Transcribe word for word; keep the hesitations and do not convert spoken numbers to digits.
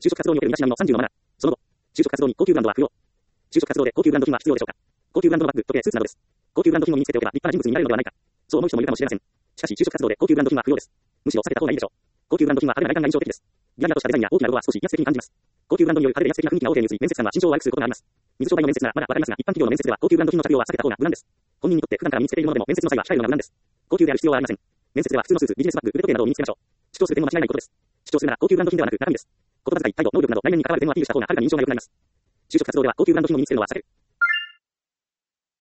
就職活動における身だしなみのさんじゅうのマナー。その後、就職活動に高級ブランドは不要。就職活動で高級ブランド品は必要でしょうか。高級ブランドのバッグ、時計、スーツなどです。高級ブランド品を身につけておけば立派な人物になれるのではないか。そう思う人もいるかもしれません。しかし就職活動で高級ブランド品は不要です。むしろ避けた方がいいでしょう。高級ブランド品は派手な外観が印象的です。ギラギラとしたデザインや大きなロゴは少し威圧的に感じます。高級ブランドによる派手で威圧的な雰囲気が大手に移り、面接官は慎重を悪くすることがあります。水商売の面接ならまだわかりますが、一般企業の面接では高級ブランド品の着用は避けた方が無難です。本人にとって普段から身につけているものでも面接の際は控えるのが無難です。高級である必要はありません。面接では普通のスーツ、ビジネスバッグ、腕時計などを身につけましょう。主張する点も間違いないことです。主張するなら高級ブランド品ではなく中身です。言葉遣い、態度、能力など内面に関わる点をアピールした方がはるかに印象が良くなります。就職活動では高級ブランド品を身につけるのは避ける。